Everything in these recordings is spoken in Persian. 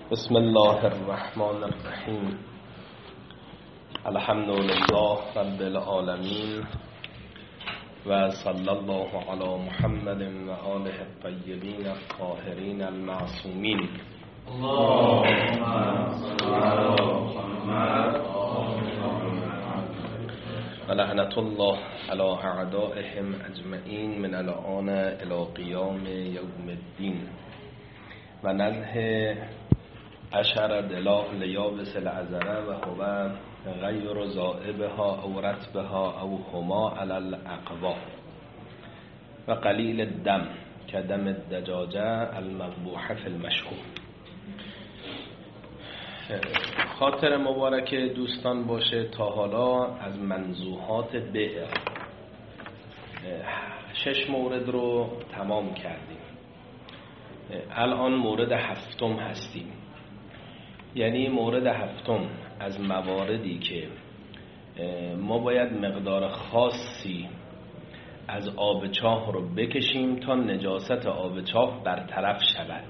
بسم الله الرحمن الرحیم. الحمد لله رب العالمین و صلی الله علی محمد و آله الطیبین الطاهرین المعصومین. اللهم صل علی محمد و لعنت الله علی اعدائهم اجمعین من الآن الی قیام یوم الدین. و نزه عشر دلاء لیابس العذره و هو غیر زائبها او رطبها او هما علی الاقوا و قلیل الدم که دم الدجاجه المذبوحه فی المشهور. خاطر مبارک دوستان باشه تا حالا از منزوحات بئر 6 مورد رو تمام کردیم. الان مورد 7 هستیم، یعنی مورد 7 از مواردی که ما باید مقدار خاصی از آب چاه رو بکشیم تا نجاست آب چاه برطرف شود.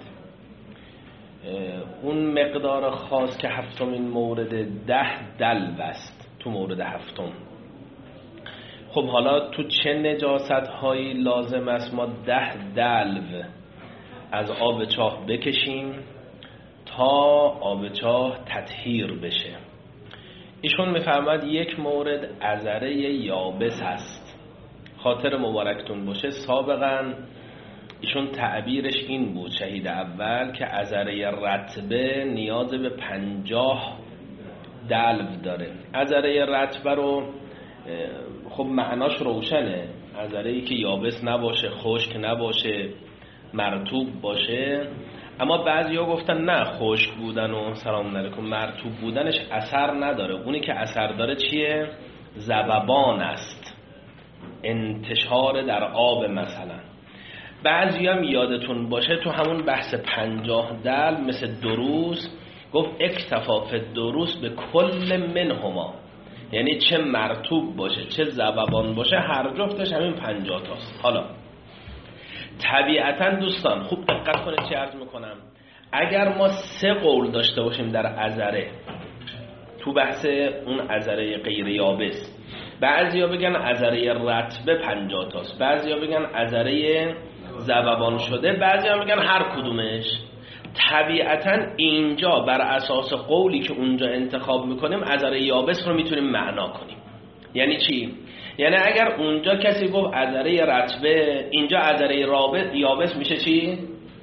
اون مقدار خاص که 7مین مورد 10 دلو است تو مورد 7. خب حالا تو چه نجاست هایی لازم است ما 10 دلو از آب چاه بکشیم تا آب چاه تطهیر بشه؟ ایشون میفرماد یک مورد عذره یابس هست. خاطر مبارکتون باشه سابقا ایشون تعبیرش این بود شهید اول که عذره رطبه نیاز به 50 دلو داره. عذره رطبه رو خب معناش روشنه، عذره‌ای که یابس نباشه، خشک نباشه، مرطوب باشه. اما بعضیا گفتن نه، خشک بودن و سلام علیکم مرطوب بودنش اثر نداره. اونی که اثر داره چیه؟ ذببان است، انتشار در آب. مثلا بعضیا هم یادتون باشه تو همون بحث 50 دلو مثل دروس گفت اکتفا فی الدروس به کل منهما، یعنی چه مرطوب باشه چه ذببان باشه هر جفتش همین 50 تاست. حالا طبیعتا دوستان خوب دقت کنید چه عرض میکنم. اگر ما 3 قول داشته باشیم در عذره تو بحث اون عذره غیر یابس، بعضیا بگن عذره رطبه 50 تاست، بعضیا بگن عذره ذببان شده، بعضیا میگن هر کدومش. طبیعتا اینجا بر اساس قولی که اونجا انتخاب میکنیم عذره یابس رو میتونیم معنا کنیم. یعنی چی؟ یعنی اگر اونجا کسی گفت عذره رطبه، اینجا عذره یابس میشه چی؟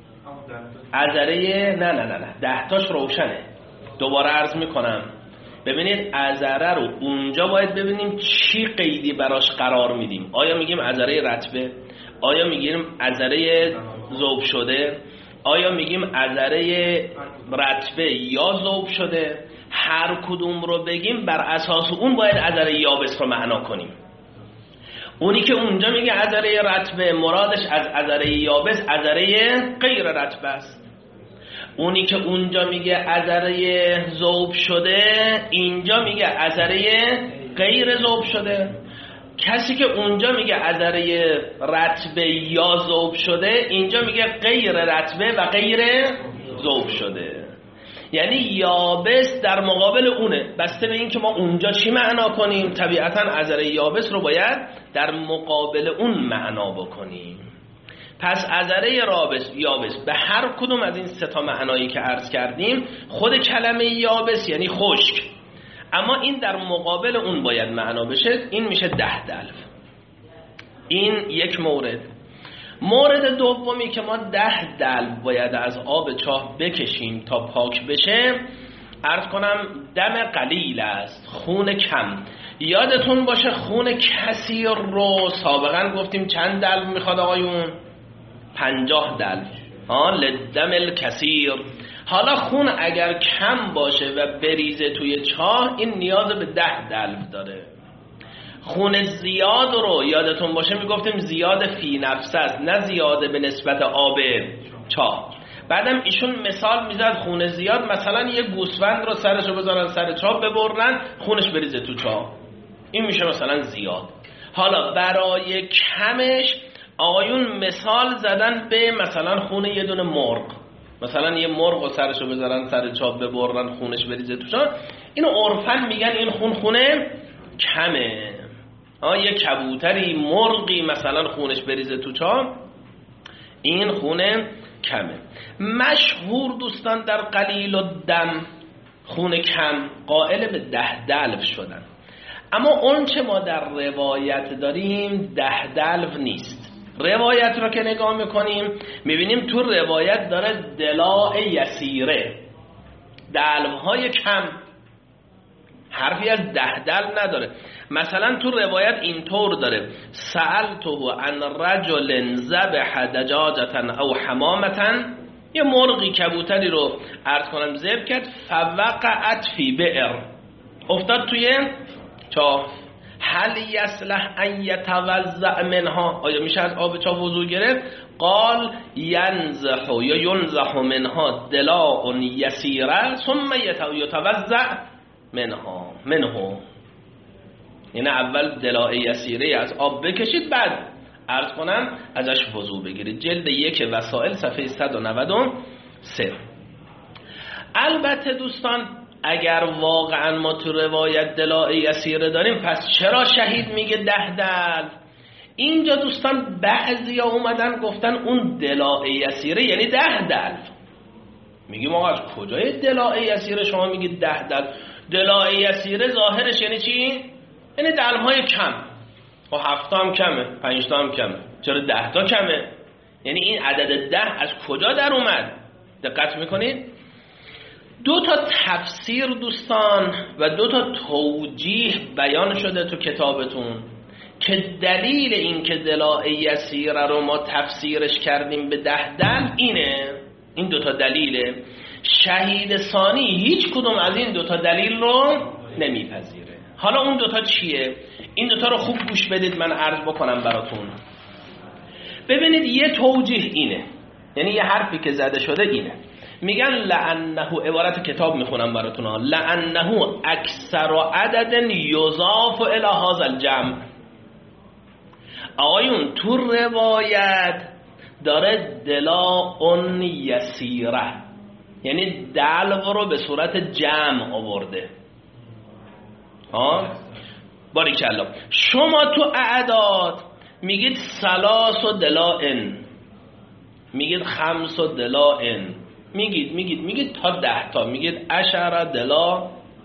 عذره نه 10 تاش روشنه. دوباره عرض میکنم ببینید عذره رو اونجا باید ببینیم چی قیدی براش قرار میدیم. آیا میگیم عذره رطبه؟ آیا میگیم عذره ذوب شده؟ آیا میگیم عذره رطبه یا ذوب شده؟ هر کدوم رو بگیم بر اساس اون باید عذره یابس رو معنا کنیم. اونی که اونجا میگه عذره رطبه مرادش از عذره یابس عذره غیر رطبه است. اونی که اونجا میگه عذره ذوب شده اینجا میگه عذره غیر ذوب شده. کسی که اونجا میگه عذره رطبه یا ذوب شده اینجا میگه غیر رطبه و غیر ذوب شده. یعنی یابس در مقابل اونه، بسته به این که ما اونجا چی معنا کنیم. طبیعتا عذره یابس رو باید در مقابل اون معنا بکنیم. پس عذره یابس به هر کدوم از این 3 معنایی که عرض کردیم خود کلمه یابس یعنی خشک، اما این در مقابل اون باید معنا بشه. این میشه 10 دلو. این یک مورد. مورد دومی که ما 10 دلو باید از آب چاه بکشیم تا پاک بشه، عرض کنم دم قلیل است، خون کم. یادتون باشه خون کثیر رو سابقا گفتیم چند دلو میخواد آقایون؟ 50 دلو. لدم الکثیر. حالا خون اگر کم باشه و بریزه توی چاه این نیاز به 10 دلو داره. خون زیاد رو یادتون باشه میگفتیم زیاد فی نفس است، نه زیاده به نسبت آب چاه. بعدم ایشون مثال میزد خون زیاد مثلا یه گوسفند رو سرشو بذارن سر چاه ببرن خونش بریزه تو چاه، این میشه مثلا زیاد. حالا برای کمش آقایون مثال زدن به مثلا خون یه دونه مرغ. مثلا یه مرغ و سرشو بذارن سر چاب ببرن خونش بریزه توشان، اینو عرفاً میگن این خونه کمه. یه کبوتری مرغی مثلا خونش بریزه تو چاب، این خونه کمه. مشهور دوستان در قلیل الدم خون کم قائل به 10 دلو شدن، اما اون چه ما در روایت داریم 10 دلو نیست. روایت رو که نگاه میکنیم میبینیم تو روایت داره دلاء یسیره، دلوهای کم، حرفی از 10 دلو نداره. مثلا تو روایت اینطور داره سألته عن رجل ذبح دجاجة او حمامة، یه مرغی کبوتری رو عرض کنم ذبح کرد، فوقعت فی بئر، افتاد توی چاه، هل یصلح ان یتوضأ منها، آیا میشه از آب چاه وضو گرفت؟ قال ینزح یا ینزح منها دلاء یسیره ثم یتوضأ منه. این اول دلاء یسیره از آب بکشید، بعد عرض کنم ازش وضو بگیرید. جلد 1 وسائل صفحه 193. البته دوستان اگر واقعا ما تو روایت دلاء یسیره داریم، پس چرا شهید میگه 10 دلو؟ اینجا دوستان بعضیا اومدن گفتن اون دلاء یسیره یعنی 10 دلو. میگیم آقا از کجای دلاء یسیره شما میگید 10 دلو؟ دلاء یسیره ظاهرش یعنی چی؟ یعنی دلوهای کم. خب 7 تا هم کمه، 5 تا هم کمه، چرا 10 تا کمه؟ یعنی این عدد 10 از کجا در اومد؟ دقت میکنید؟ 2 تا تفسیر دوستان و 2 تا توجیه بیان شده تو کتابتون که دلیل این که دلاء یسیره رو ما تفسیرش کردیم به 10 دلو اینه. این 2 تا دلیله. شهید ثانی هیچ کدوم از این 2 تا دلیل رو نمیپذیره. حالا اون 2 تا چیه؟ این 2 تا رو خوب گوش بدید من عرض بکنم براتون. ببینید یه توجیه اینه، یعنی یه حرفی که زده شده اینه، میگن لعنه، عبارت کتاب میخونم براتون ها، لعنه اکثر عدد یضاف الی هذا الجمع. آقایون تو روایت داره دلاء یسیره، یعنی دلو رو به صورت جمع آورده. باریکالله. شما تو اعداد میگید 3 دلاء، میگید 5 دلاء، میگید تا 10 تا، میگید 10 دلاء.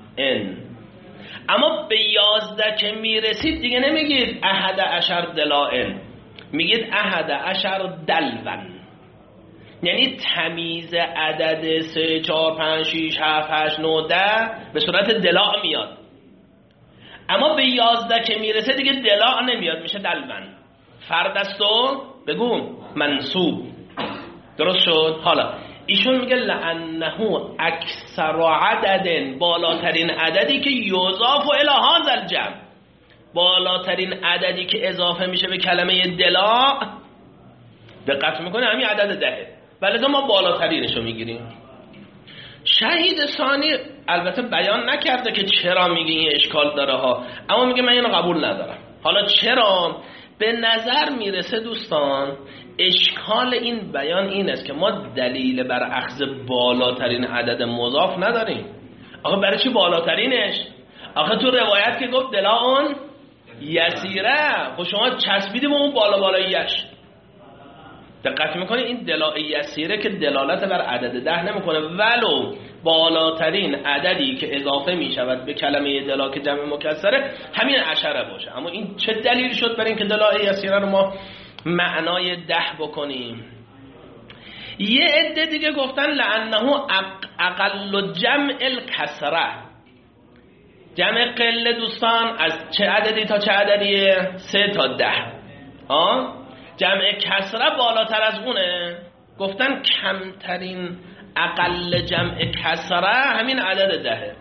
اما به 11 که میرسید دیگه نمیگید 11 دلاء، میگید 11 دلوا. یعنی تمیز عدد 3 4 5 6 7 8 9 10 به صورت دلاء میاد، اما به 11 که میرسه دیگه دلاء نمیاد، میشه دلوا. فرد است و بگو منصوب. درست شد؟ حالا ایشون میگه لعنه اکثر عدد، بالاترین عددی که یضاف الی هذا الجمع، بالاترین عددی که اضافه میشه به کلمه دلاء. دقت میکنه همین عدد 10، ولی ما بالاترینشو میگیریم. شهید ثانی البته بیان نکرده که چرا میگه این اشکال داره ها، اما میگه من اینو قبول ندارم. حالا چرا؟ به نظر میرسه دوستان اشکال این بیان این است که ما دلیل بر اخذ بالاترین عدد مضاف نداریم. آخه برای چی بالاترینش؟ آخه تو روایت که گفت دلاء یسیره، خب شما چسبیدی به اون بالاییش. دقت میکنه این دلاء یسیره که دلالت بر عدد 10 نمیکنه، ولو بالاترین عددی که اضافه میشود به کلمه دلا که جمع مکسره همین 10 باشه. اما این چه دلیل شد برای اینکه دلاء یسیره رو ما معنای 10 بکنیم؟ یه عده دیگه گفتن لعنه اقل جمع الکسره. جمع قله دوستان از چه عددی تا چه عددیه؟ 3 تا 10. جمع کسره بالاتر از اونه. گفتن کمترین اقل جمع کسره همین عدد 10.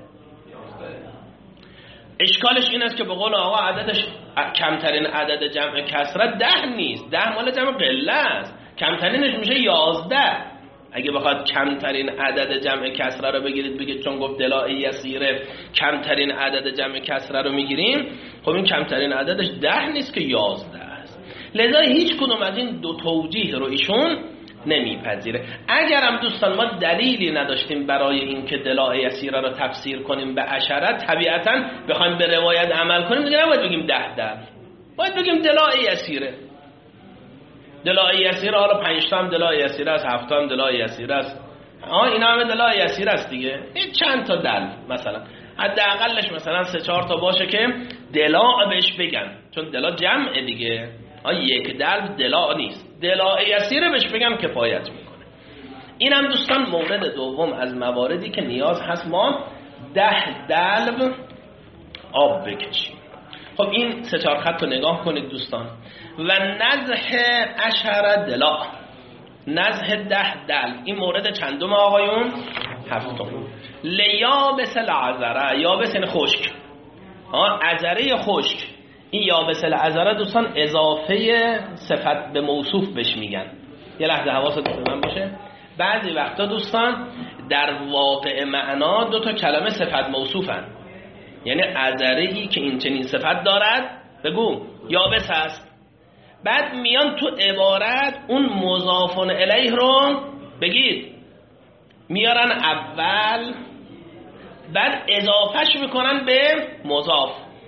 اشکالش این است که به قول آقا عددش کمترین عدد جمع کسره 10 نیست، 10 مال جمع قله است، کمترینش میشه 11. اگه بخواد کمترین عدد جمع کسره رو بگیرید بگید چون گفت دلاء یسیره کمترین عدد جمع کسره رو میگیریم، خب این کمترین عددش 10 نیست که 11 است. لذا هیچ کدوم از این 2 توجیه رو ایشون نمیپذیره. اگرم دوستان ما دلیلی نداشتیم برای اینکه دلاء یسیره رو تفسیر کنیم به عشره، طبیعتاً بخوایم به روایت عمل کنیم دیگه نباید بگیم 10 دلو، باید بگیم دلاء یسیره. دلاء یسیره حالا 5 تا هم دلاء یسیره است، 7 تا هم دلاء یسیره است، اینا همه دلاء یسیره است دیگه. این چند تا دل مثلا حداقلش مثلا 3-4 تا باشه که دلاء بهش بگن، چون دلاء جمع دیگه، یک دل دلاء نیست، دلاء یسیره بهش بگم کفایت میکنه. اینم دوستان مورد دوم از مواردی که نیاز هست ما 10 دلو آب بکشیم. خب این 3-4 خط رو نگاه کنید دوستان. و نزح 10 دلاء، نزح 10 دلو، این مورد چندم آقایون؟ 7م. لیابس العذره، یابس یعنی خشک، عذره خشک. این یابس العذره دوستان اضافه صفت به موصوف بهش میگن. یه لحظه حواست به من باشه، بعضی وقتا دوستان در واقع معنا 2 تا کلمه صفت موصوفن، یعنی عذره‌ای که این چنین صفت دارد بگو یابس است، بعد میان تو عبارت اون مضاف الیه رو بگید میارن اول، بعد اضافهش میکنن به مضاف.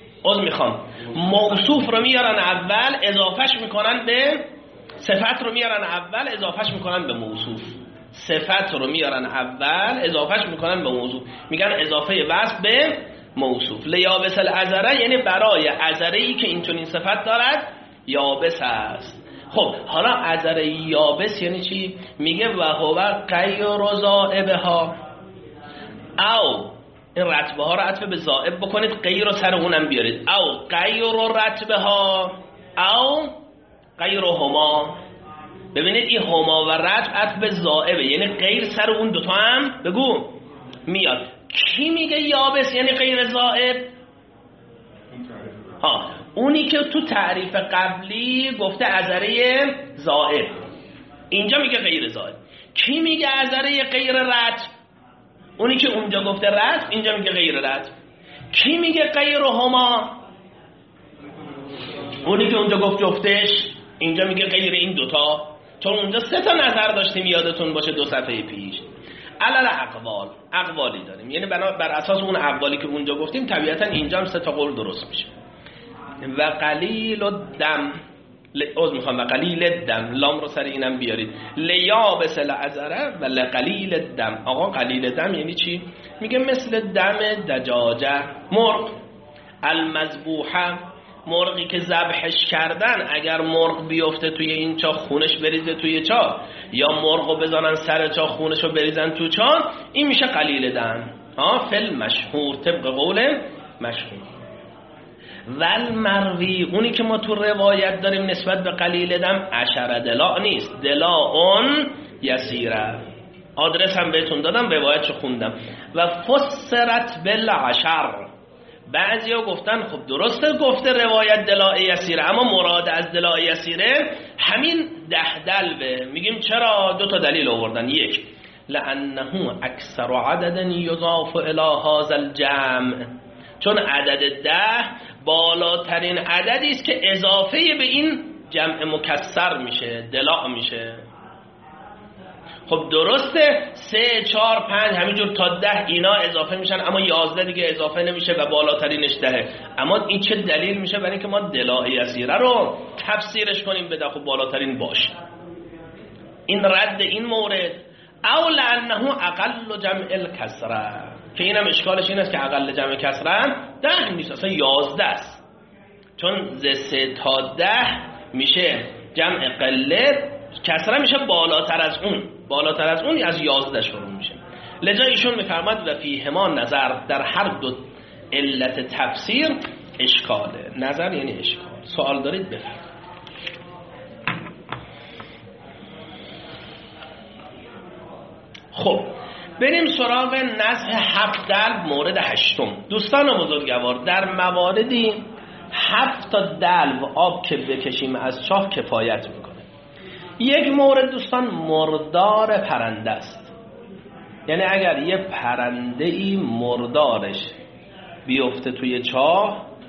موصوف رو میارن اول، اضافهش میکنن به صفت، رو میارن اول اضافهش میکنن به موصوف. صفت رو میارن اول اضافهش میکنن به موصوف، میگن اضافه وصف به موصوف. لیابس العذره یعنی برای عذره‌ای که اینچنین صفت دارد یابس است. خب حالا عذره یابس یعنی چی؟ میگه و هو غیر ذائبها، او این رتبه ها رو عطف به ذائب بکنید، غیر رو سر اونم بیارید، او غیر رتبه ها او غیر هما. ببینید این هما و رتب عطف به ذائبه، یعنی غیر سر اون دوتا هم بگو میاد. کی میگه یابس یعنی غیر ذائب؟ اونی که تو تعریف قبلی گفته عذره ذائب، اینجا میگه غیر ذائب. کی میگه عذره غیر رتب؟ اونی که اونجا گفته رتب، اینجا میگه غیر رتب. کی میگه غیر هما؟ اونی که اونجا گفت جفتش، اینجا میگه غیر این دوتا، چون اونجا 3 تا نظر داشتیم یادتون باشه 2 صفحه پیش. علل اقوال، اقوالی داریم، یعنی بر اساس اون اقوالی که اونجا گفتیم طبیعتا اینجا هم 3 تا قول درست میشه. و قلیل الدم، و قلیل الدم، لام رو سر اینم بیارید، لیابس العذره و لقلیل الدم. آقا قلیل دم یعنی چی؟ میگه مثل دم دجاجه، مرغ المذبوحه، مرغی که ذبحش کردن، اگر مرغ بیفته توی این چاه خونش بریزه توی چاه، یا مرغو بزنن سر چاه خونشو بریزن تو چاه، این میشه قلیل دم. فل مشهور، طبق قول مشهور. ول مروی، اونی که ما تو روایت داریم نسبت به قلیل دم 10 دلاء نیست، دلاء یسیره. آدرس هم بهتون دادم، روایتشو خوندم. و فسرت بالعشر، بعضیا گفتن خب درسته گفته روایت دلاء یسیره، اما مراد از دلاء یسیره همین 10 دلوه. میگیم چرا؟ 2 تا دلیل آوردن. یک، لانه اکثر عدد یضاف الی هذا الجمع، چون عدد 10 بالاترین عددی است که اضافه به این جمع مکسر میشه، دلاء میشه. خب درسته 3 4 5 همینجور تا 10 اینا اضافه میشن، اما 11 دیگه اضافه نمیشه و بالاترینش 10. اما این چه دلیل میشه برای اینکه ما دلاء یسیره رو تفسیرش کنیم به خب بالاترین باشه. این رد این مورد. او لانه اقل جمع الکسره، که اینم اشکالش این است که اقل جمع کسره 10 نیست، اصلا 11 است، چون ز 3 تا 10 میشه جمع قله، کسره میشه بالاتر از اون، بالاتر از اون از 11 شروع میشه. لذا ایشون میفرماد و فیهما نظر، در هر دو علت تفسیر اشکاله. نظر یعنی اشکال. سوال دارید بفرمایید. خب بریم سراغ نزع 7 دلو، مورد 8. دوستان بزرگوار، در مواردی 7 تا دلو آب که بکشیم از چاه کفایت میکنه. یک مورد دوستان مردار پرنده است، یعنی اگر یه پرنده ای مردارش بیفته توی چاه،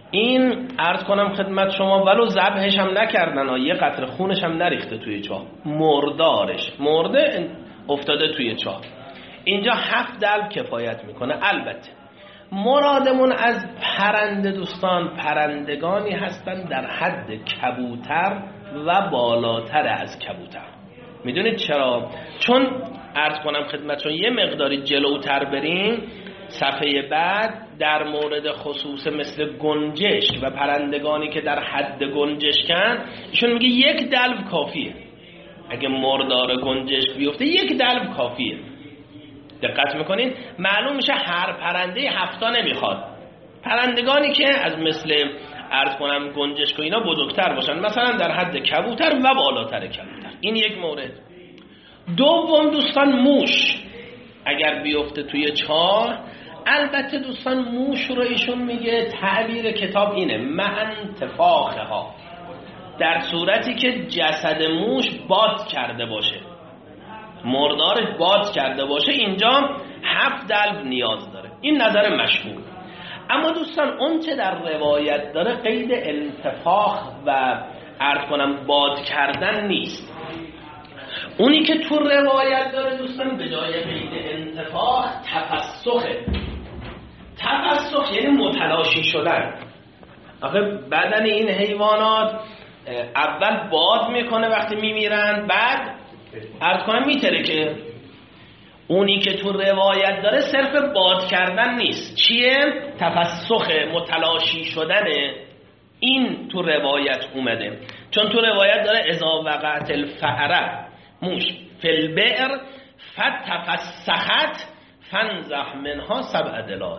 این عرض کنم خدمت شما ولو ذبحش هم نکردن، یه قطره خونش هم نریخته توی چاه، مردارش مرده افتاده توی چاه، اینجا 7 دلو کفایت میکنه. البته مرادمون از پرنده دوستان پرندگانی هستن در حد کبوتر و بالاتر از کبوتر. میدونید چرا؟ چون عرض کنم خدمتتون یه مقداری جلوتر بریم صفحه بعد در مورد خصوص مثل گنجشک و پرندگانی که در حد گنجشکن، ایشون میگه 1 دلو کافیه. اگه مردار گنجشک بیفته 1 دلو کافیه. دقت میکنین معلوم میشه هر پرنده 7 نمیخواد. پرندگانی که از مثل عرض کنم گنجشک و اینا بزرگتر باشن، مثلا در حد کبوتر و بالاتر کبوتر. این یک مورد. دوم دوستان موش اگر بیفته توی چاه، البته دوستان موش رو ایشون میگه تعبیر کتاب اینه انتفاخها، در صورتی که جسد موش باد کرده باشه، مردارش باد کرده باشه، اینجا 7 دلو نیاز داره. این نظر مشهور. اما دوستان اون چه در روایت داره قید انتفاخ و عرض کنم باد کردن نیست. اونی که تو روایت داره دوستان به جای قید انتفاخ تفسخه. تفسخ یعنی متلاشی شدن. آخه بدن این حیوانات اول باد میکنه وقتی میمیرن، بعد عرض کنم میترکه. اونی که تو روایت داره صرف باد کردن نیست، چیه؟ تفسخ، متلاشی شدنه. این تو روایت اومده، چون تو روایت داره اذا وقعت الفأره موش فی البئر فتفسخت فانزح منها 7 دلاء.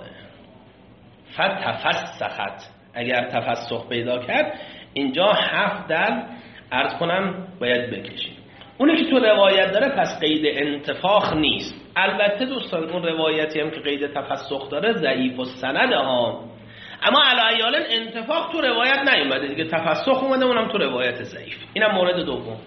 فتفسخت، اگر تفسخ پیدا کرد اینجا 7 دلو عرض کنم باید بکشید. اونی که تو روایت داره پس قید انتفاخ نیست. البته دوستان اون روایتی هم که قید تفسخ داره ضعیف السنده ها، اما علی ایال انتفاخ تو روایت نیومده دیگه، تفسخ اومده، اونم تو روایت ضعیف. اینم مورد دوم.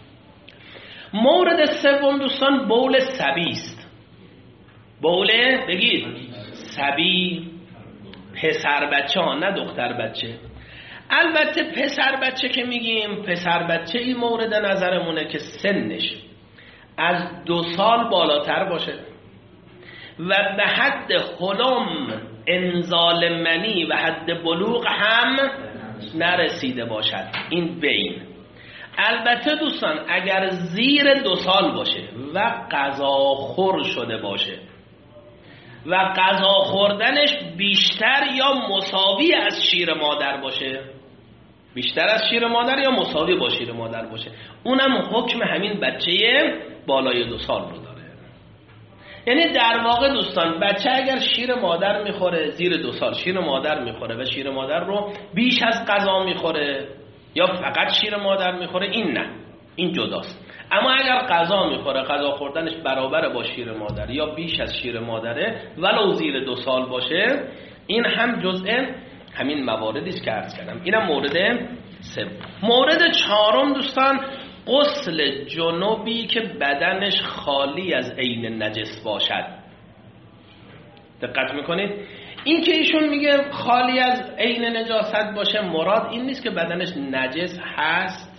مورد سوم دوستان بول صبی است. بول بگید صبی، پسر بچه ها، نه دختر بچه. البته پسر بچه که میگیم، پسر بچه این مورد نظرمونه که سنش از 2 سال بالاتر باشه و به حد حلم انزال منی و حد بلوغ هم نرسیده باشد. این بین. البته دوستان اگر زیر 2 سال باشه و غذاخور شده باشه و غذا خوردنش بیشتر یا مساوی از شیر مادر باشه، بیشتر از شیر مادر یا مساوی با شیر مادر باشه، اونم حکم همین بچه بالای 2 سال رو داره. یعنی در واقع دوستان بچه اگر شیر مادر میخوره، زیر 2 سال شیر مادر میخوره و شیر مادر رو بیش از غذا میخوره یا فقط شیر مادر میخوره، این نه، این جداست. اما اگر غذا میخوره، غذا خوردنش برابر با شیر مادر یا بیش از شیر مادره ولو زیر 2 سال باشه، این هم جزء همین مواردی است که عرض کردم. اینم مورد سوم. مورد چهارم دوستان غسل جنوبی که بدنش خالی از عین نجس باشد. دقت میکنید؟ این که ایشون میگه خالی از عین نجاست باشه، مراد این نیست که بدنش نجس هست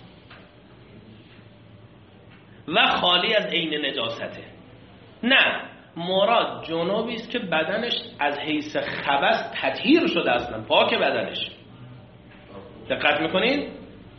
و خالی از عین نجاسته. نه، مراد جنوبی است که بدنش از حیث خبث تطهیر شده، اصلا پاک بدنش. دقت میکنید؟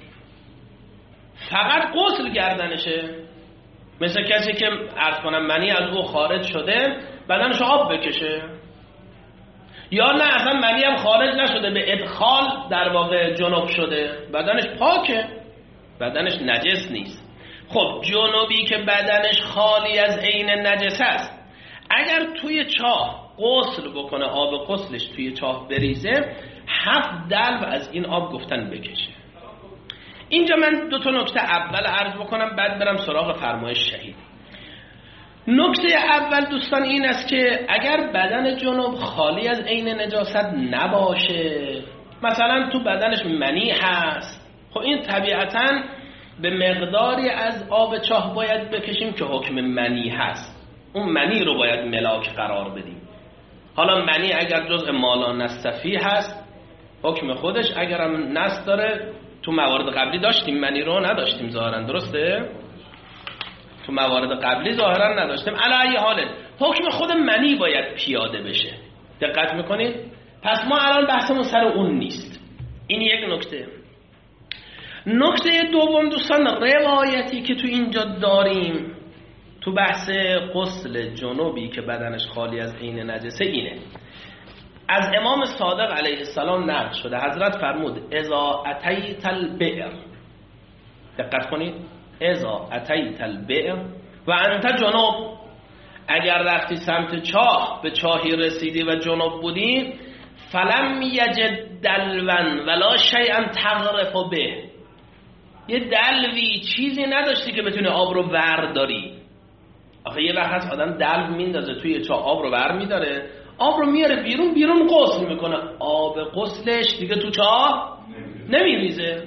فقط غسل گردنشه. مثل کسی که عرض کنم منی از او خارج شده بدنش آب بکشه، یا نه اصلا منی هم خارج نشده به ادخال در واقع جنوب شده، بدنش پاکه، بدنش نجس نیست. خب جنوبی که بدنش خالی از عین نجس است، اگر توی چاه غسل بکنه، آب غسلش توی چاه بریزه، 7 دلو از این آب گفتن بکشه. اینجا من 2 نکته اول عرض بکنم، بعد برم سراغ فرمایش شهید. نکته اول دوستان این است که اگر بدن جنوب خالی از عین نجاست نباشه، مثلا تو بدنش منی هست، خب این طبیعتاً به مقداری از آب چاه باید بکشیم که حکم منی هست، اون منی رو باید ملاک قرار بدیم. حالا منی اگر جزء مالا نصفی هست حکم خودش. اگرم نص داره، تو موارد قبلی داشتیم منی رو نداشتیم ظاهرا، درسته؟ تو موارد قبلی ظاهرا نداشتیم. علی حال حکم خود منی باید پیاده بشه. دقت میکنید؟ پس ما الان بحثمون سر اون نیست. این یک نکته. نکته دوم دوستان، روایتی که تو اینجا داریم تو بحث غسل جنوبی که بدنش خالی از عین نجسه اینه. از امام صادق علیه السلام نقل شده، حضرت فرمود اذا اتیت البئر، دقت کنید، اذا اتیت البئر و انت جنوب، اگر رفتی سمت چاه، به چاهی رسیدی و جنوب بودی، فلم یجد دلوا ولا شیئا تغرف به، یه دلوی چیزی نداشتی که بتونی آب رو ورداری. آخه یه وقت هست آدم دلو میندازه توی چاه، آب رو ور میداره، آب رو میاره بیرون غسل میکنه، آب غسلش دیگه تو چاه نمیریزه.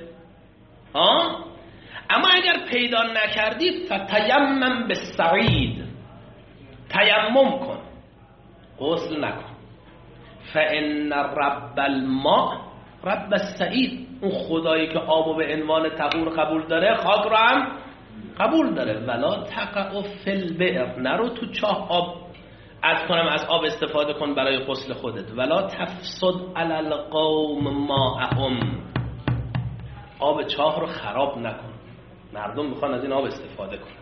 اما اگر پیدا نکردی فتیمم بالصعید، تیمم کن، غسل نکن. فان رب الماء رب السعید، اون خدایی که آبو به عنوان طهور قبول داره، خاک رو هم قبول داره. ولا تقع فی البئر، نرو تو چاه آب از آب استفاده کن برای غسل خودت. ولا تفسد علی القوم ماءهم، آب چاه رو خراب نکن، مردم میخوان از این آب استفاده کنن.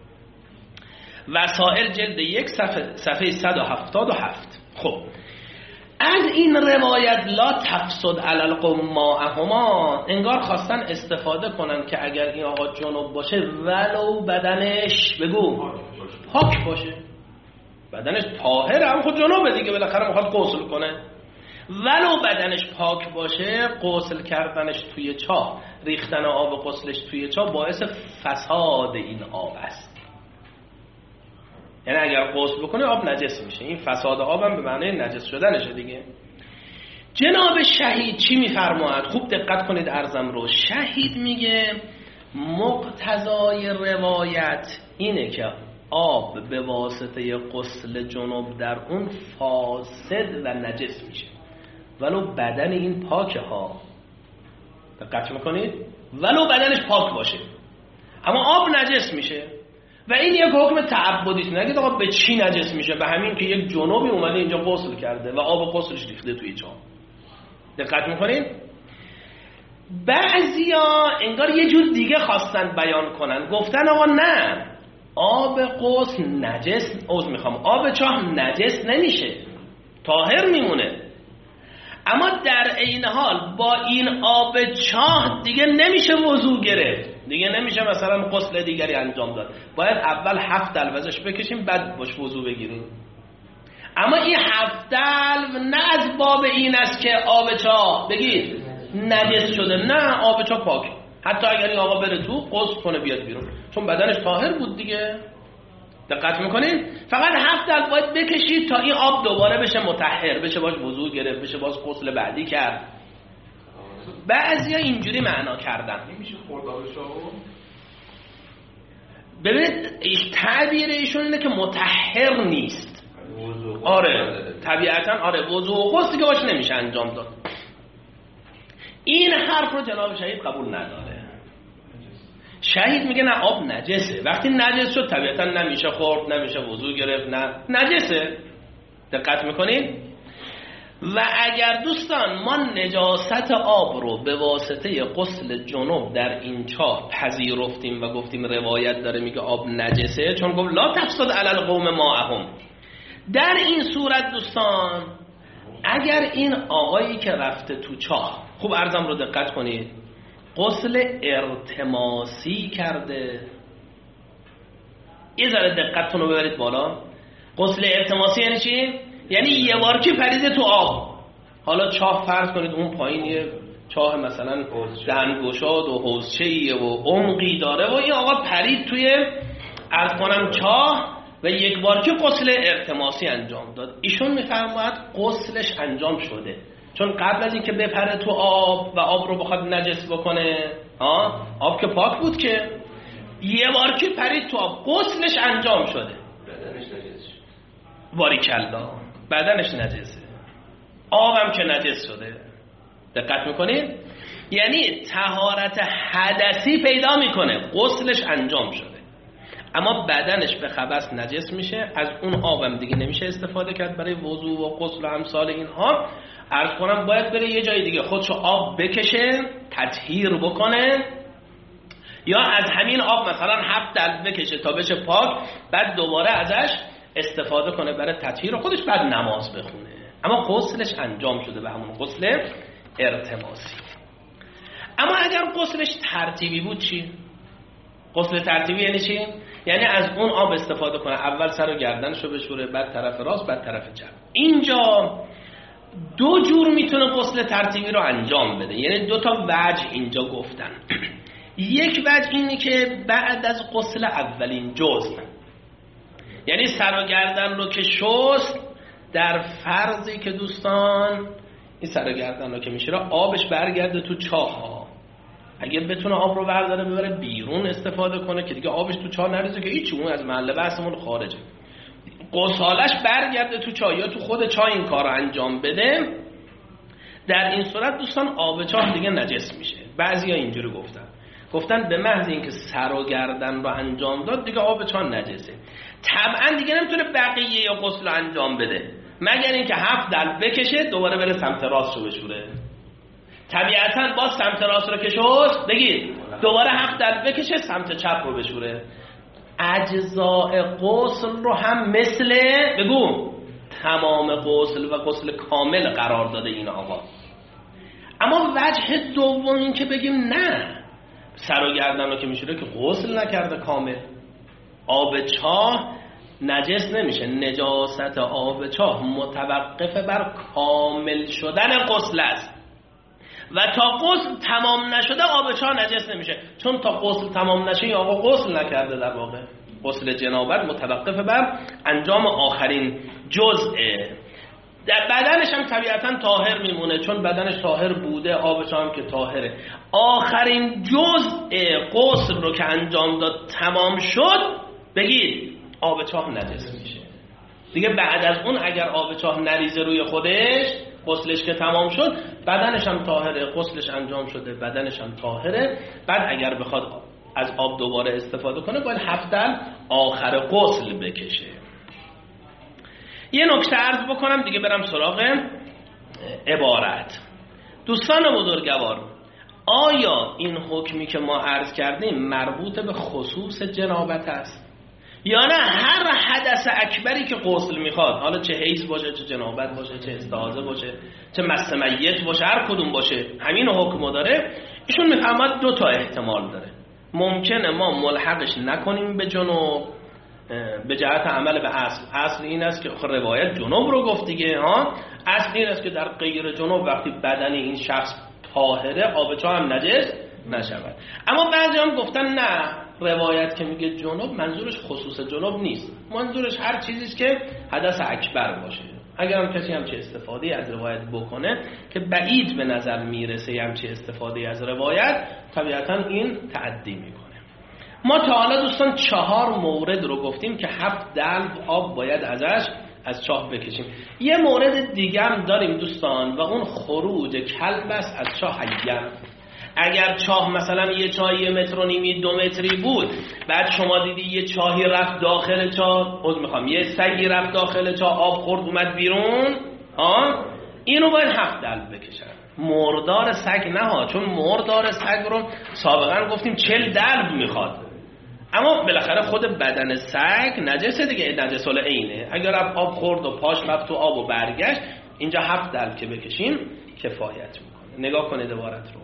وسائل جلد 1 صفحه 177. خب از این روایت لا تفسد علی القوم ماءهما، انگار خواستن استفاده کنن که اگر این آقا جنوب باشه ولو بدنش بگو پاک باشه، بدنش طاهره، هم خود جنوبه دیگه، بالاخره میخواد غسل کنه، ولو بدنش پاک باشه، غسل کردنش توی چاه، ریختن آب غسلش توی چاه باعث فساد این آب است. یعنی اگر غسل بکنه آب نجس میشه، این فساد آب هم به معنی نجس شدنشه دیگه. جناب شهید چی میفرماید؟ خوب دقت کنید عرضم رو. شهید میگه مقتضای روایت اینه که آب به واسطه غسل جنوب در اون فاسد و نجس میشه، ولو بدن این پاکه ها. دقت میکنید؟ ولو بدنش پاک باشه، اما آب نجس میشه و این یک حکم تعبدی است. نگید آقا به چی نجس میشه؟ به همین که یک جنوبی اومده اینجا غسل کرده و آب غسلش ریخته توی چاه. دقت میکنید؟ بعضیا انگار یه جور دیگه خواستن بیان کنن، گفتن آقا نه، آب غسل نجس، آب چاه نجس نمیشه، طاهر میمونه، اما در این حال با این آب چاه دیگه نمیشه وضو گرفت، دیگه نمیشه مثلا غسل دیگری انجام داد، باید اول 7 دلو ازش بکشیم بعد باش وضو بگیریم. اما این 7 دلو نه از باب این است که آب چاه بگید نجس شده، نه، آب چاه پاک، حتی اگر این آقا بره تو غسل کنه بیاد بیرون، چون بدنش طاهر بود دیگه. دقت میکنید؟ فقط 7 دلو باید بکشید تا این آب دوباره بشه مطهر، بشه باش وضو گرفت، بشه باز غسل بعدی کرد. بعضیا اینجوری معنا کردن. نمیشه خورد آب چاهو؟ ببینید تعبیر ایشون اینه که مطهر نیست. آره طبیعتا آره، وضو و غسل که باش نمیشه انجام داد. این حرف رو جناب شهید قبول نداره. شهید میگه نه، آب نجسه، وقتی نجس شد طبیعتا نمیشه خورد، نمیشه وضو گرفت، نه نجسه. دقت میکنید؟ و اگر دوستان ما نجاست آب رو به واسطه غسل جنوب در این چاه پذیرفتیم و گفتیم روایت داره میگه آب نجسه، چون گفت لا تفسد علی القوم ماءهم، در این صورت دوستان اگر این آقایی که رفته تو چاه، خوب عرضم رو دقت کنید، غسل ارتماسی کرده، یه ذره دقتتون رو ببرید بالا. غسل ارتماسی یعنی چی؟ یعنی یه بار که پریده تو آب، حالا چاه فرض کنید اون پایین یه چاه مثلا دهنگشاد و حوضچه‌ایه و عمقی داره و این آقا پرید توی عرض کنم چاه و یک بار که غسل ارتماسی انجام داد، ایشون میفرماید غسلش انجام شده، چون قبل از اینکه بپره تو آب و آب رو بخواد نجس بکنه، آب که پاک بود، که یه بار که پرید تو آب غسلش انجام شده، بدنش نجس شد. باریکلا، بدنش نجسه، آبم که نجس شده. دقت میکنید؟ یعنی طهارت حدثی پیدا میکنه، غسلش انجام شده، اما بدنش به خبث نجس میشه، از اون آبم دیگه نمیشه استفاده کرد برای وضو و غسل و امثال اینها. عرض کنم باید بره یه جای دیگه خودشو آب بکشه، تطهیر بکنه، یا از همین آب مثلا 7 دلو بکشه تا بشه پاک، بعد دوباره ازش استفاده کنه برای تطهیر خودش، بعد نماز بخونه. اما غسلش انجام شده به همون غسل ارتماسی. اما اگر غسلش ترتیبی بود چی؟ غسل ترتیبی یعنی چی؟ یعنی از اون آب استفاده کنه، اول سر و گردنشو بشوره، بعد طرف راست، بعد طرف چپ. اینجا دو جور میتونه غسل ترتیبی رو انجام بده، یعنی 2 تا وجه اینجا گفتن. یک وجه اینی که بعد از غسل اولین جزء، یعنی سر و گردن رو که شست، در فرضی که دوستان این سر و گردن رو که میشه آبش برگرده تو چاه ها، اگه بتونه آب رو برداره ببره بیرون استفاده کنه که دیگه آبش تو چاه نریزه که هیچ، اون از محل بحثمون خارجه، غسالش برگرده تو چاه یا تو خود چاه این کار رو انجام بده، در این صورت دوستان آب چاه دیگه نجس میشه. بعضیا اینجوری گفتن به محض اینکه سر و گردن رو انجام داد دیگه آب چاه نجسه. طبعا دیگه نمیتونه بقیه یا غسل رو انجام بده مگر اینکه 7 دلو بکشه دوباره بره سمت راست رو بشوره. طبیعتا باز سمت راست رو که شست بگید دوباره 7 دلو بکشه سمت چپ رو بشوره. اجزاء غسل رو هم مثل بگو تمام غسل و غسل کامل قرار داده این آقا. اما وجه دوم این که بگیم نه، سر و گردن رو که میشوره که غسل نکرده کامل، آب چاه نجس نمیشه. نجاست آب چاه متوقف بر کامل شدن غسل است و تا غسل تمام نشده آب چاه نجس نمیشه، چون تا غسل تمام نشه این آقا غسل نکرده. در واقع غسل جنابت متوقف بر انجام آخرین جزءه. در بدنش هم طبیعتا طاهر میمونه چون بدنش طاهر بوده، آبش هم که طاهره. آخرین جزء غسل رو که انجام داد تمام شد بگید آب چاه نجس میشه دیگه. بعد از اون اگر آب چاه نریزه روی خودش، غسلش که تمام شد، بدنش هم طاهره، غسلش انجام شده، بدنش هم طاهره. بعد اگر بخواد از آب دوباره استفاده کنه باید 7 دلو آخر غسل بکشه. یه نکته عرض بکنم دیگه برم سراغ عبارت. دوستان بزرگوار، آیا این حکمی که ما عرض کردیم مربوط به خصوص جنابت است یا نه هر حدث اکبری که غسل میخواد، حالا چه حیض باشه، چه جنابت باشه، چه استحاضه باشه، چه مس میت باشه، هر کدوم باشه همین حکم داره؟ ایشون میفهمد 2 تا احتمال داره. ممکنه ما ملحقش نکنیم به جنوب به جهت عمل به اصل این است که روایت جنوب رو گفت دیگه ها. اصل این است که در غیر جنوب وقتی بدن این شخص طاهره آب چاه هم نجس نشود. اما بعضی هم گفتن نه، روایت که میگه جنوب منظورش خصوص جنوب نیست، منظورش هر چیزیست که حدث اکبر باشه. اگر هم کسی همچه استفاده از روایت بکنه که بعید به نظر میرسه همچه استفاده از روایت، طبیعتا این تعدی میکنه. ما تا حالا دوستان 4 مورد رو گفتیم که 7 دلو آب باید ازش از چاه بکشیم. یه مورد دیگه هم داریم دوستان و اون خروج کلب است از چاه حیم. اگر چاه مثلا یه چاه 1.5 متر 2 متری بود، بعد شما دیدی یه چاهی رفت داخل چاه، یه سگی رفت داخل چاه، آب خورد اومد بیرون، اینو باید 7 دلو بکشن. مردار سگ نه ها، چون مردار سگ رو سابقا گفتیم 40 دلو میخواد، اما بالاخره خود بدن سگ نجسه دیگه، نجس العینه. اگر آب خورد و پاش رفت تو آب و برگشت، اینجا 7 دلو که بکشیم کفایت میکنه. نگاه کنید عبارت رو.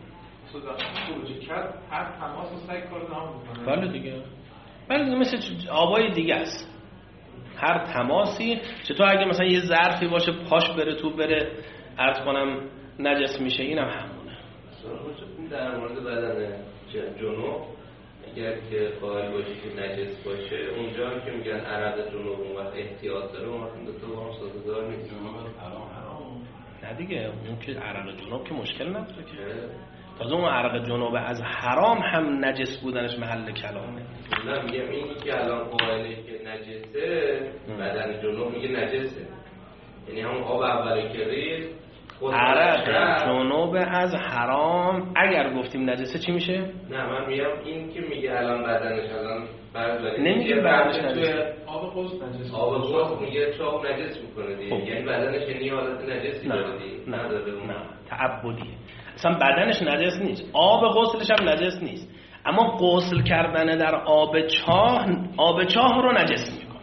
هر تماس سگ کار نام میکنه. بله دیگه، بله مثل آبای دیگه است. هر تماسی، چطور اگه مثلا یه ظرفی باشه پاش بره تو بره عرض کنم نجس میشه، اینم همونه. در مورد بدن جنوب اگر که قائل باشی که نجس باشه، اونجا هم که میگن عرق جنوب اون وقت احتیاط داره، اون وقت این 2 تا با هم سازگار نیست. نه دیگه، اون که عرق جنوب که مشکل نداره که. تازه اون عرق جنوب از حرام هم نجس بودنش محل کلامه. نه میگم اینی که الان قائله که نجسه، بدن جنوب میگه نجسه، یعنی همون آب اولی که ریخت عرق جنوب از حرام اگر گفتیم نجسه چی میشه؟ نه من میگم این که میگه الان بدنش الان نمیگه بدنش نجسه، آب غسل نجسه، آب غسل میگه چاق نجس میکنه دیگه، یعنی بدنش یعنی حالت نجسی داره دیگه. نه تعبدیه، اصلا بدنش نجس نیست، آب غسلش هم نجس نیست، اما غسل کردن در آب چاه رو نجس میکنه.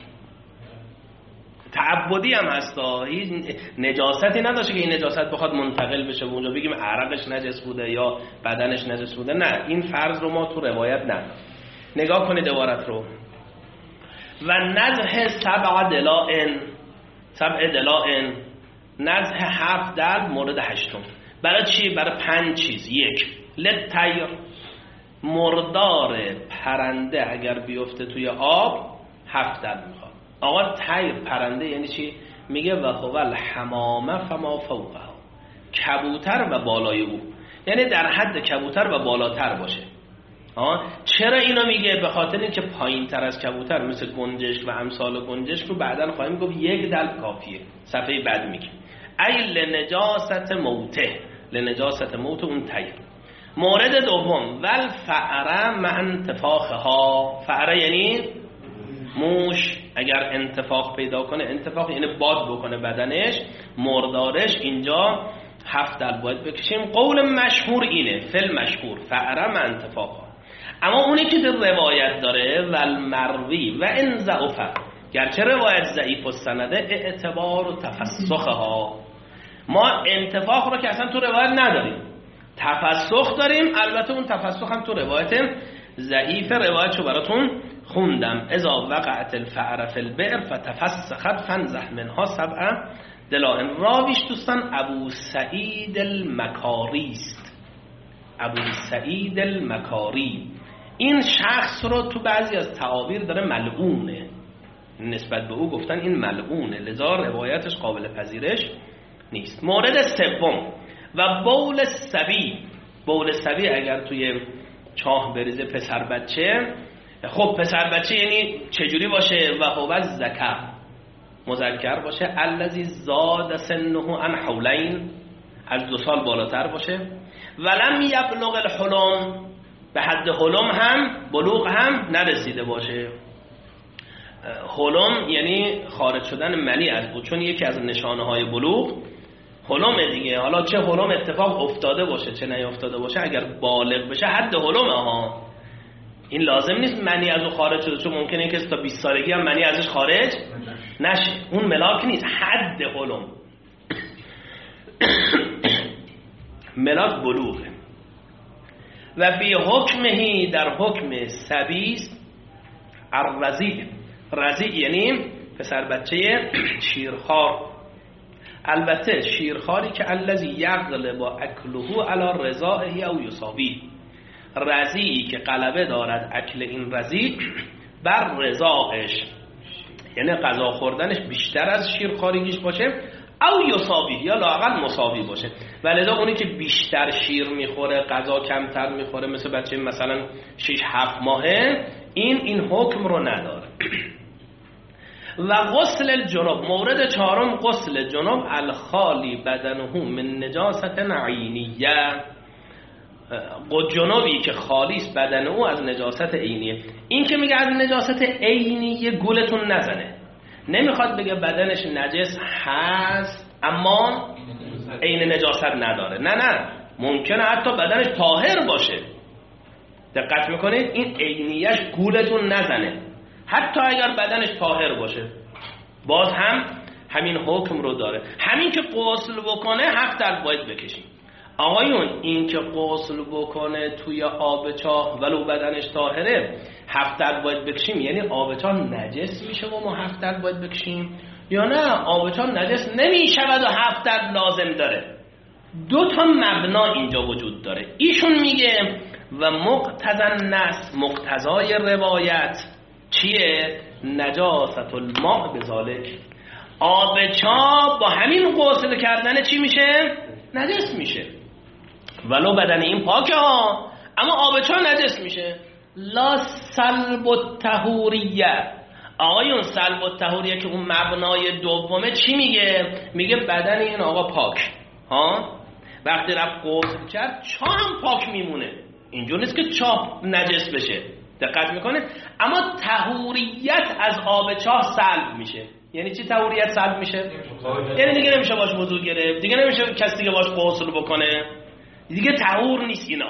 تعبدی هم هستا، هیچ نجاستی نداشته که این نجاست بخواد منتقل بشه و اونجا بگیم عرقش نجس بوده یا بدنش نجس بوده. نه، این فرض رو ما تو روایت نداریم. نگاه کنید عبارت رو. و نزح سبع دلائن، نزح 7 دلو مورد 8. برای چی؟ برای 5 چیز. 1 لطیر، مردار پرنده اگر بیفته توی آب 7 دلو میخواد. آقا طیر پرنده یعنی چی؟ میگه و هو الحمامه فما فوقه، کبوتر و بالای او، یعنی در حد کبوتر و بالاتر باشه. چرا اینو میگه؟ به خاطر اینکه پایین تر از کبوتر مثل گنجشک و امثال گنجشک رو بعداً خواهیم گفت 1 دلو کافیه. صفحه بعد میگه ای لنجاست موته، لنجاست موت اون طیر. مورد دوم ول فعره مع انتفاخها، فعره یعنی موش اگر انتفاخ پیدا کنه، انتفاخ یعنی باد بکنه بدنش، مردارش، اینجا 7 دلو باید بکشیم. قول مشهور اینه، فل مشهور فعره مع انتفاخها. اما اونی که در روایت داره ول مروی و ان ضعف، گرچه روایت ضعیف السنده، اعتبار و تفسخها. ما انتفاخ رو که اصلا تو روایت نداریم، تفسخ داریم. البته اون تفسخ هم تو روایت ضعیف، روایتشو براتون خوندم. اذا وقعت الفعر فی البئر فتفسخت فانزح منها 7 دلائن. راویش دوستان ابو سعید المکاری است. ابو سعید المکاری این شخص رو تو بعضی از تعابیر داره ملعونه، نسبت به او گفتن این ملعونه، لذا روایتش قابل پذیرش نیست. مورد سوم و بول صبی. بول صبی اگر توی چاه بریزه پسر بچه، خب پسر بچه یعنی چجوری باشه؟ و هو ذکر، مذکر باشه. الذی زاد سنه عن حولین، از 2 سال بالاتر باشه. ولم یبلغ الحلم، به حد حلم هم بلوغ هم نرسیده باشه. حلم یعنی خارج شدن منی از بود، چون یکی از نشانه های بلوغ حلم دیگه. حالا چه حلم اتفاق افتاده باشه چه نیافتاده باشه، اگر بالغ بشه حد حلمه ها. این لازم نیست منی از او خارج شده، چون ممکنه کسی تا 20 سالگی هم منی ازش خارج نشه، اون ملاک نیست، حد حلم. ملاک بلوغه. و فی حکمهی، در حکم سبیست الرضیع. رضیع یعنی پسر بچه شیرخوار. البته شیرخواری که الذی یغلب اکله علی رضاعه او یصابی، رضیعی که غلبه دارد اکل این رضیع بر رضاعش، یعنی غذا خوردنش بیشتر از شیرخواریگیش باشه، او یصابی یا لااقل مساوی باشه. ولذا اونی که بیشتر شیر میخوره غذا کمتر میخوره، مثل بچه مثلا 6-7 ماهه، این حکم رو نداره. و غسل الجنوب. مورد 4 غسل جنوب الخالی بدنه من نجاست عینیه، جنوبی که خالیس بدن او از نجاست عینیه. این که میگه از نجاست عینیه گولتون نزنه، نمیخواد بگه بدنش نجس هست اما عین نجاست نداره. نه، ممکنه حتی بدنش طاهر باشه. دقت میکنید؟ این عینیش گولتون نزنه، حتی اگر بدنش طاهر باشه باز هم همین حکم رو داره. همین که غسل بکنه 7 دلو باید بکشیم. آقایون این که غسل بکنه توی آب چاه ولو بدنش طاهره 7 دلو باید بکشیم، یعنی آب چاه نجس میشه و ما 7 دلو باید بکشیم، یا نه آب چاه نجس نمیشود و 7 دلو لازم داره؟ 2 تا مبنا اینجا وجود داره. ایشون میگه و مقتضی النص، مقتضای روایت چیه؟ نجاست الماء بذالک، آب چاه با همین غسل کردن چی میشه؟ نجس میشه. ولو بدن این پاکه ها، اما آب چاه نجس میشه. لا سلب الطهوریه. آقایون سلب الطهوریه که اون مبنای دومه چی میگه؟ میگه بدن این آقا پاک، ها وقتی رفت غسل کرد چاه هم پاک میمونه، اینجور نیست که چاه نجس بشه، دقت میکنه. اما طهوریت از آب چاه سلب میشه. یعنی چی طهوریت سلب میشه؟ یعنی دیگه نمیشه باش وضو گرفت، دیگه نمیشه کسی دیگه باش غسل بکنه، دیگه طهور نیست این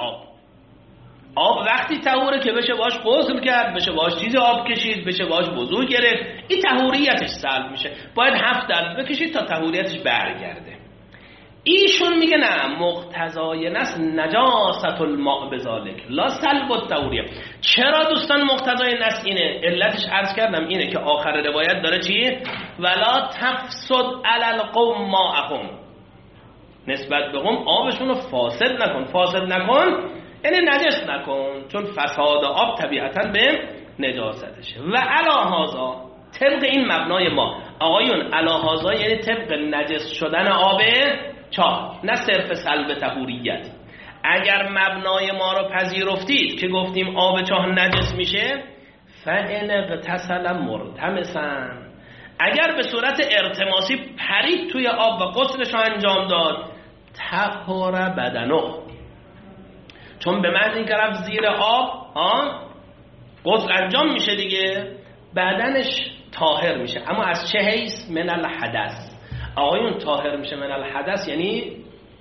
آب وقتی طهوره که بشه باش غسل کرد، بشه باش چیزی آب کشید، بشه باش وضو گرفت، این طهوریتش سلب میشه. باید 7 دل بکشید تا طهوریتش برگرده. ایشون میگه نه، مقتضای نس نجاست الماء بذالک لا سلب الطهوریه. چرا دوستان مقتضای نس اینه؟ علتش عرض کردم اینه که آخر روایت داره چی؟ ولا تفسد علی القوم ماءهم، نسبت به قوم آبشون رو فاسد نکن. فاسد نکن یعنی نجس نکن، چون فساد آب طبیعتاً به نجاستشه. و علی هذا، طبق این مبنای ما آقایون، علی هذا یعنی طبق نجس شدن آب چاه، نه صرف سلب طهوریت. اگر مبنای ما رو پذیرفتید که گفتیم آب چاه نجس میشه، فإن اغتسل مرتمسا، اگر به صورت ارتماسی پرید توی آب و غسلش رو انجام داد، طهر بدنه، چون به محض اینکه رفت زیر آب غسل انجام میشه دیگه، بدنش طاهر میشه. اما از چه حیث؟ من الحدث. آقایون طاهر میشه من الحدث یعنی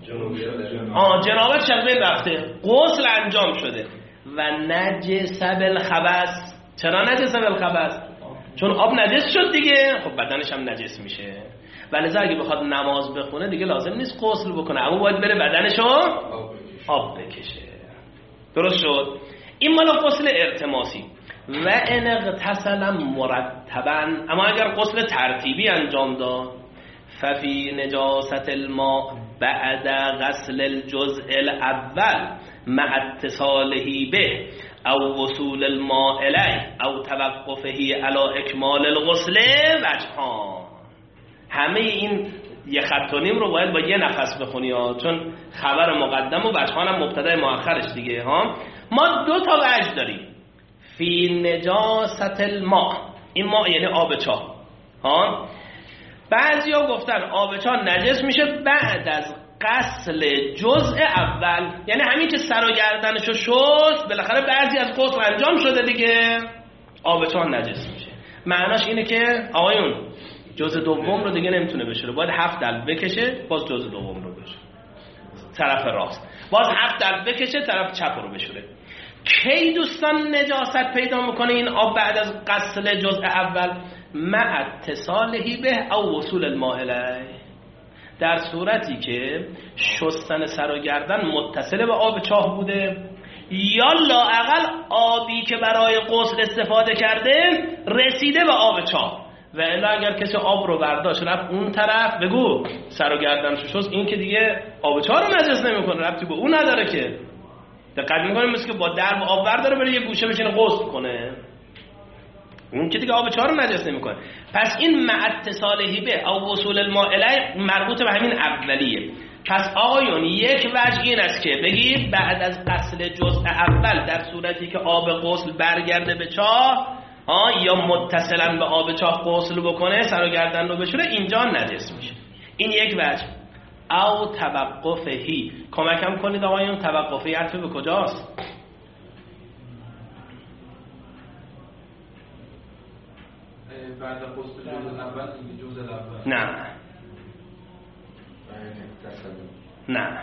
جنابت از بین رفته، غسل انجام شده. و نجس بالخبث. چرا نجس بالخبث؟ چون آب نجس شد دیگه، خب بدنش هم نجس میشه. ولذا اگه بخواد نماز بخونه دیگه لازم نیست غسل بکنه، اما باید بره بدنشو آب بکشه. درست شد؟ این مال غسل ارتماسی. و ان اغتسل مرتبا، اما اگر غسل ترتیبی انجام داد، ففی نجاست الماء بعد غسل الجزء الاول مع اتصاله به او وصول الماء الیه او توقفه علی اکمال الغسل وجهان. همه این یه خط و نیم رو باید با یه نفس بخونی ها، چون خبر مقدم و وجهان هم مبتدا مؤخرش دیگه ها. ما 2 تا وجه داریم فی نجاست الماء. این ماء یعنی آب چاه ها. بعضیا گفتن آب چاه نجس میشه بعد از غسل جزء اول، یعنی همین که سر و گردنشو شست، بالاخره بعضی از غسل انجام شده دیگه، آب چاه نجس میشه. معناش اینه که آقایون جزء دوم رو دیگه نمیتونه بشوره، باید 7 دل بکشه باز جزء دوم رو بشوره، طرف راست، باز 7 دل بکشه طرف چپ رو بشوره. کی دوستان نجاست پیدا میکنه این آب بعد از غسل جزء اول؟ مع اتصاله به او وصول الماء الیه، در صورتی که شستن سر و گردن متصل به آب چاه بوده، یا لااقل آبی که برای غسل استفاده کرده رسیده به آب چاه. و الا اگر کسی آب رو برداشت رفت اون طرف، بگو سر و گردنشو شست، این که دیگه آب چاه رو نجس نمیکنه، ربطی به اون نداره که. دقت میکنیم مثل که با درب آب برداره بره یه گوشه بشینه غسل کنه، اون که دیگه آب چاه رو نجس نمیکنه. پس این مع اتصاله به او وصول الماء الیه مربوط به همین اولیه. پس آقایون یک وجه این است که بگید بعد از غسل جزء اول در صورتی که آب غسل برگرده به چاه یا متصلا به آب چاه غسل بکنه، سر و گردن رو بشوره، اینجا نجس میشه. این یک وجه. او توقفهی، کمکم کنید آقایون، توقفهی عطف به کجاست؟ بعد غسل جزء اول دیگه جزء اول. نه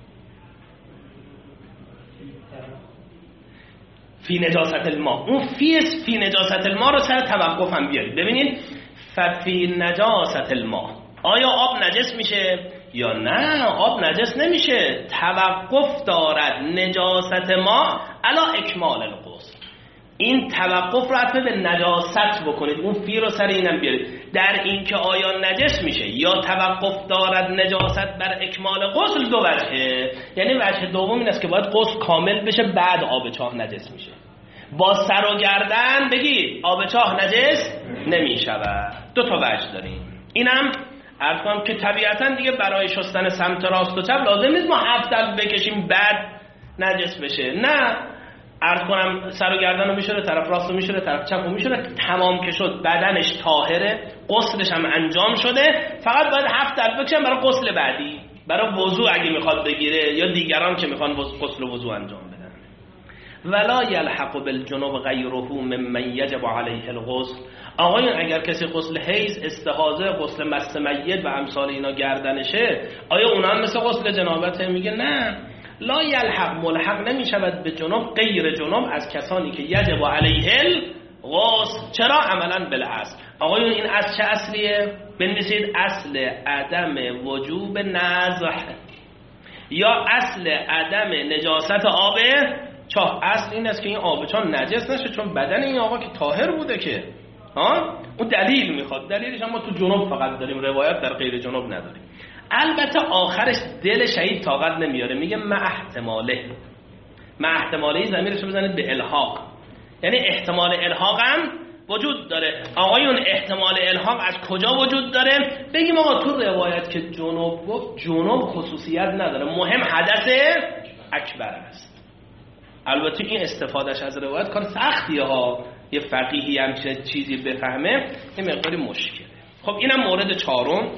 فی نجاست الماء، اون فی نجاست الماء رو سر توقف هم بیارید. ببینید فی نجاست الماء، آیا آب نجس میشه یا نه؟ آب نجس نمیشه، توقف دارد نجاست ما علی اکمال الغسل. این توقف رو عطف به نجاست بکنید، اون فی رو سر اینم بیارید، در این که آیا نجس میشه یا توقف دارد نجاست بر اکمال غسل. 2 وجهه، یعنی وجه دوم این است که باید غسل کامل بشه بعد آب چاه نجس میشه. با سر و گردن بگید آب چاه نجس نمیشود. 2 تا وجه داریم. اینم عرض کنم که طبیعتا دیگه برای شستن سمت راست و چپ لازم نیست ما 7 دل بکشیم بعد نجس بشه، نه، عرض کنم سر و گردن رو میشوره، طرف راست رو میشوره، طرف چپ رو میشوره، تمام که شد بدنش طاهره، غسلش هم انجام شده، فقط باید 7 دل بکشیم برای غسل بعدی. برای وضوء اگه میخواد بگیره یا دیگران که میخوان غسل وضوء انجام بدن. ولا یلحق بالجنوب غیره ممن یجب علیه الغسل. آقایون اگر کسی غسل حیض، استحاضه، غسل مست میت و امثال اینا گردنشه، آیا اونا هم مثل غسل جنابته؟ میگه نه، لا یلحق، ملحق نمیشود به جنوب غیر جنوب از کسانی که یجب علیه الغسل. چرا؟ عملا بالاصل. آقایون این از چه اصلیه؟ بنویسید اصل عدم وجوب نزح یا اصل عدم نجاست آب چاه. اصل این است که این آب چاه نجس نشه، چون بدن این آقا که طاهر بوده که اون دلیل میخواد. دلیلش هم ما تو جنوب فقط داریم، روایت در غیر جنوب نداریم. البته آخرش دل شهید طاقت نمیاره، میگه مع احتماله ضمیرش رو بزنید به الحاق، یعنی احتمال الحاق هم وجود داره. آقایون احتمال الحاق از کجا وجود داره؟ بگیم آقا تو روایت که جنوب گفت، جنوب خصوصیت نداره، مهم حدث اکبر است. البته این استفادهش از روایت کار سختیه ها، یه فقیهی هم چیزی بفهمه یه مقداری مشکله. خب اینم مورد چهارم.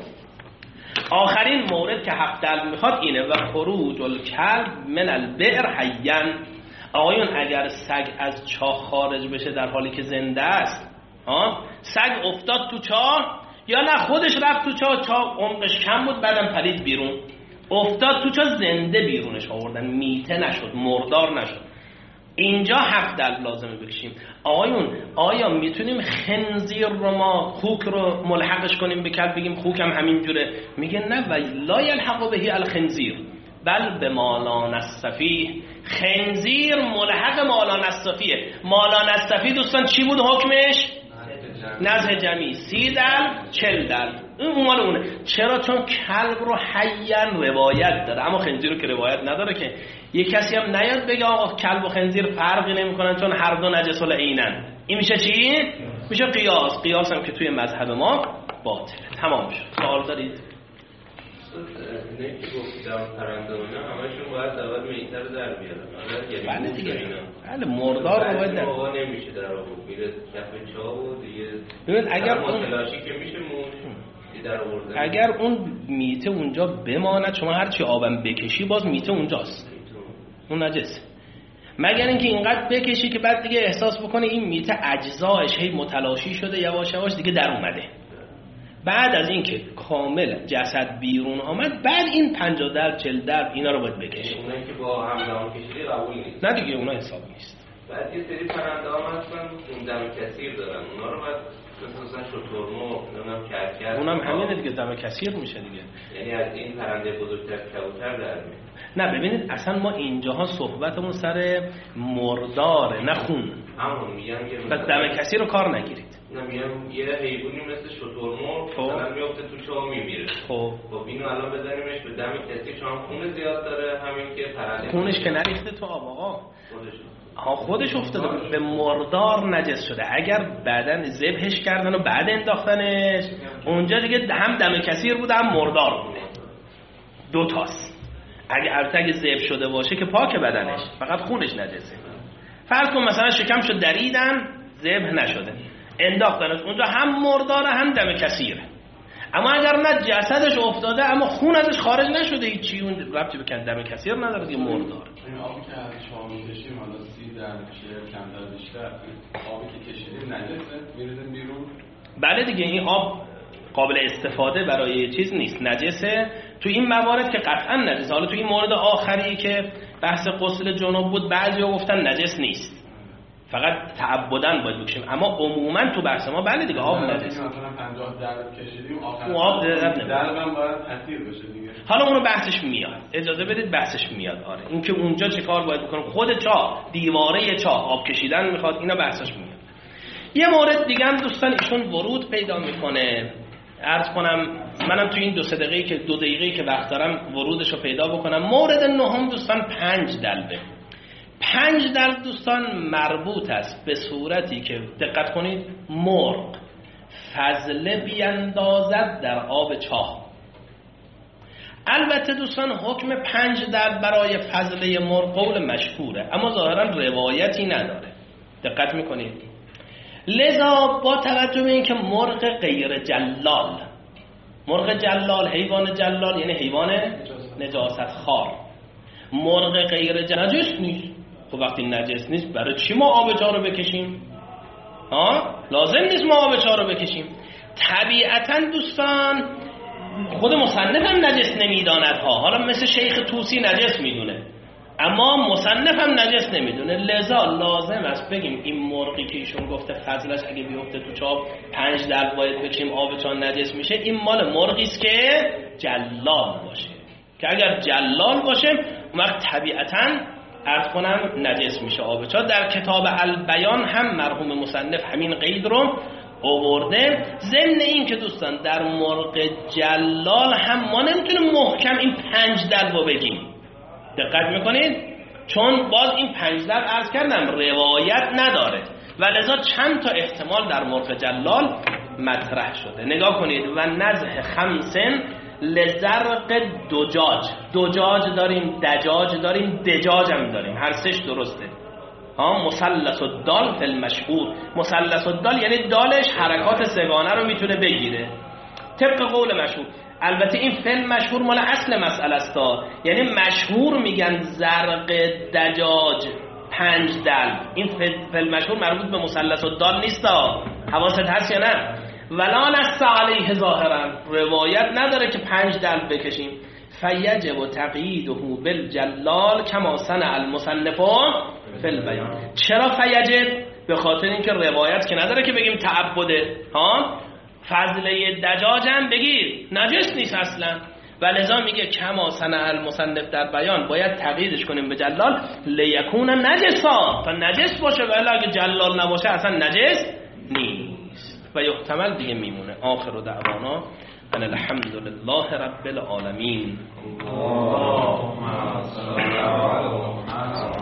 آخرین مورد که حق دلب میخواد اینه و خروج الکلب من البئر حیاً. آقایون اگر سگ از چاه خارج بشه در حالی که زنده است، سگ افتاد تو چاه یا نه خودش رفت تو چاه عمقش کم بود بعدم پرید بیرون، افتاد تو چاه زنده بیرونش آوردن، میته نشد، مردار نشد، اینجا حق دلب لازمه بکشیم. آقایون آیا میتونیم خنزیر رو ما خوک رو ملحقش کنیم به کلب بگیم خوک هم همین جوره؟ میگه نه، و لا یلحق بهی الخنزیر بل به مالان الصفیه. خنزیر ملحق مالان الصفیه. مالان الصفیه دوستان چی بود حکمش؟ نزه جمعی 30 دلو 40 دلو. این مال اونه. چرا؟ چون کلب رو حیاً روایت داره، اما خنزیر رو که روایت نداره که. یک کسی هم نیاد بگه آقا کلب و خنزیر فرقی نمی‌کنن چون هر دو نجس العینن. این میشه چی؟ میشه قیاس. قیاس هم که توی مذهب ما باطله. تمام شد. سوال دارید؟ نه که گفتم پرنده اینا همشون باید اول میته رو در بیارن. بله دیگه. بله مردار رو باید در موقع نمیشه در آورد، میره کف چاه و دیگه. ببین اگر اون تلاشی که میشه موش در آورده. اگر اون میته اونجا بماند، شما هر چی آبم بکشی باز میته اونجاست، اون نجسه. مگر اینکه اینقدر بکشی که بعد دیگه احساس بکنه این میته اجزایش هی متلاشی شده، یواش یواش دیگه در اومده. بعد از اینکه کامل جسد بیرون آمد، بعد این 50 درب 40 درب اینا رو باید بکشی. اونایی که با همزمان کشیده قبول نیست. نه دیگه اونا حساب نیست. بعد یه سری پرنده ها هستن اون دم کثیر دارن، اونا رو باید مثلا شترمرغ، نمیدونم کرکر، اونم همینه دیگه، دم کثیر میشه دیگه. یعنی از این پرنده بزرگتر کبوتر در میاد. نه ببینید اصلا ما اینجاها صحبتمون سر مرداره نه خون. همون میگم یه پس دم کثیر رو کار نگیرید. نه میگم یه حیوانی مثل شترمرغ مثلا میفته تو چاه میمیره. خب اینو الان بزنیمش به دم کثیر، چون خون زیاد داره، همین که پرنده خونش که نریخته تو آب آقا، خودش افتاده به مردار نجس شده. اگر بعدن ذبحش کردن و بعد انداختنش اونجا دیگه هم دم کثیر بود هم مردار بود، دو تاست. اگه ذبح شده باشه که پاک بدنش، فقط خونش نجسه. فرض کن مثلا شکمشو دریدن ذبح نشده، انداختنش اونجا هم مرداره هم دم کثیره. اما اگر نه جسدش افتاده اما خون ازش خارج نشده، هیچی، اون ربطی به دم کثیر نداره دیگه، مردار. این آبی که از چاه می‌کشیم حالا 30 درب میشه کمتر بیشتر، آبی که کشیدیم نجسه میریزیم بیرون. بله دیگه این آب قابل استفاده برای چیز نیست، نجسه. تو این موارد که قطعا نجسه. حالا تو این مورد آخری که بحث غسل جنوب بود، بعضیا گفتن نجس نیست، فقط تعبداً باید بکشیم. اما عموما تو بحث ما بله دیگه آب نجس. مثلا 50 درب کشیدیم آخر آب دربم باید تاثیر بشه دیگه. حالا اونو بحثش میاد، اجازه بدید بحثش میاد. آره این که اونجا چه کار باید بکنیم، خود چاه، دیواره چاه آب کشیدن میخواد، اینا بحثش میاد. یه مورد دیگه هم دوستان ایشون ورود پیدا میکنه. عرض کنم منم تو این 2 دقیقه‌ای که 2 دقیقه‌ای که وقت دارم ورودش رو پیدا بکنم. مورد نهم دوستان 5 دلبه. 5 دلب دوستان مربوط است به صورتی که دقت کنید مرغ فضله بیندازد در آب چاه. البته دوستان حکم 5 دلب برای فضله مرغ قول مشهوره، اما ظاهرا روایتی نداره. دقت میکنید؟ لذا با توجه به اینکه مرغ غیر جلال، مرغ جلال، حیوان جلال یعنی حیوان نجاست خوار. مرغ غیر نجس نیست. خب وقتی نجس نیست برای چی ما آب چاه رو بکشیم؟ لازم نیست ما آب چاه رو بکشیم. طبیعتا دوستان خود مصنف هم نجس نمیداند ها. حالا مثل شیخ طوسی نجس میدونه، اما مصنف هم نجس نمیدونه. لذا لازم است بگیم این مرغی که ایشون گفته فضلش اگه بیفته تو چاه 5 دلو باید بکشیم آب چاه نجس میشه، این مال مرغی است که جلال باشه. که اگر جلال باشه اون وقت طبیعتاً عرض کنم نجس میشه آب چاه. در کتاب البیان هم مرحوم مصنف همین قید رو آورده. ضمن این که دوستان در مرغ جلال هم ما نمیتونیم محکم این 5 دلو بگیم. دقت میکنید؟ چون باز این 5 دلو عرض کردم روایت نداره و لذا چند تا احتمال در مرغ جلال مطرح شده. نگاه کنید. و نزح 5 لزرق دجاج داریم، دجاج داریم، دجاج هم داریم، هر سش درسته. مثلث الدال فی المشهور. مثلث الدال یعنی دالش حرکات سگانه رو میتونه بگیره طبق قول مشهور. البته این فی المشهور مال اصل مسئله است، یعنی مشهور میگن زرق دجاج 5 دل. این فی المشهور مربوط به مثلث الدال نیست. حواست هست یا نه؟ ولا نص علیه ظاهرا، روایت نداره که 5 دل بکشیم. فیجب تقییده بالجلال کما صنع المصنف فی البیان. چرا فیجب؟ به خاطر اینکه روایت که نداره که بگیم تعبده. فضله دجاج هم بگیر نجس نیست اصلا، و لذا میگه کما صنع المصنف در بیان باید تقییدش کنیم به جلال لیکون نجسا، تا نجس باشه، ولی اگه جلال نباشه اصلا نجس نیست. و یحتمل دیگه میمونه. آخر دعوانا ان الحمد لله رب العالمین.